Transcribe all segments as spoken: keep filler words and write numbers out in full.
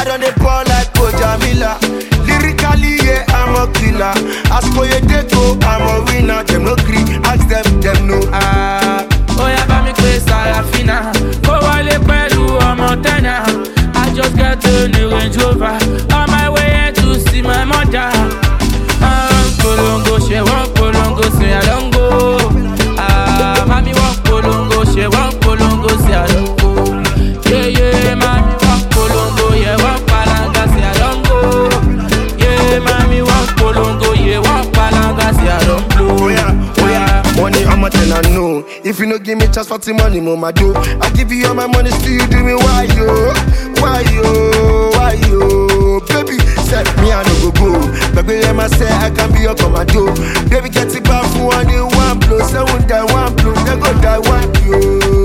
I done the ball like Kojamila. Lyrically, yeah, I'm a killer. As for your day go, I'm a winner. Them no green, ask them, them no ah. Oh yeah, ba mi pe Sarafina. Go wale pẹ̀lú ọmọ tẹ́nà. I just got a new Range Rover. On my way to see my mother. Um, polongo, she want polongo, say I don't go. Ah, mami want polongo, she want polongo, say I don't go. Yeah, yeah, mami want polongo, yeah, want palanga, say I don't go. Yeah, mami want polongo, yeah, want palanga, say I don't blow. Oh yeah, oh yeah, money I'm a ten I know. If you no give me chance for the money, mama do. I give you all my money, still you do me why yo, why yo, why yo, baby. Said me I no go go, baby let me say I can be your commando. Baby get it back for one in one blow, say one die one blow, they go die one yo.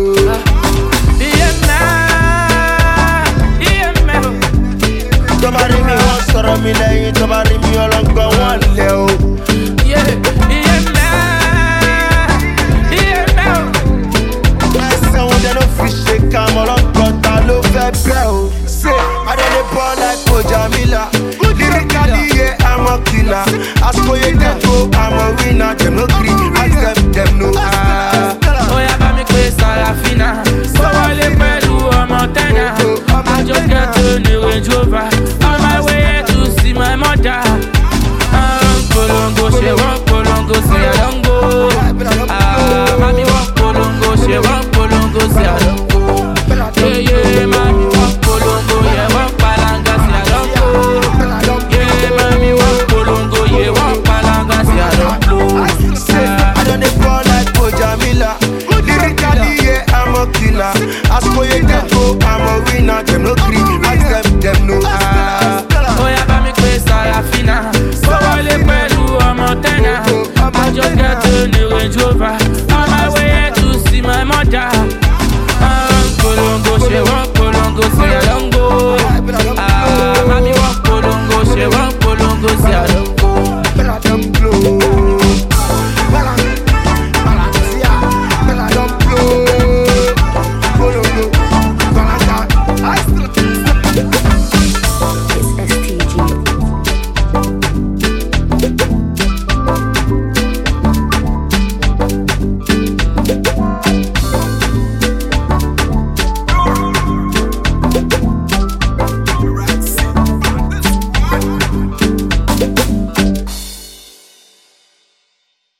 Yeah man, yeah man. Somebody me want sorrow me lẹ́yìn, somebody me all on go one lẹ́ o. Yeah, yeah man, yeah man. Ẹsẹ̀ wọn dẹ̀ no fi ṣe ká mọ́ lọ́gọ́ta ló fẹ́ bẹ́ o. Say I done the ball like Kojamila. Lyrically, yeah, I'm a killer. As for your day go, I'm a winner. Them no green, ask them, them no ah. Oh yeah, ba mi pe Sarafina. Go wale pẹ̀lú ọmọ tẹ́nà. I just got a new Range Rover. On my way to see my mother. Um, polongo, she want polongo, say I don't go. Ah, mami want polongo, she want polongo, say I don't go. Yeah, yeah, mami want polongo, yeah, want palanga, say I don't go. Yeah, mami want polongo, yeah, want palanga, say I don't blow. Say I done the ball like Kojamila. Lyrically, yeah, I'm a killer. As for your day go, I'm a winner. Them no green, ask them, them no ah. Oh yeah, ba mi pe Sarafina. Go wale pẹ̀lú ọmọ tẹ́nà. I just got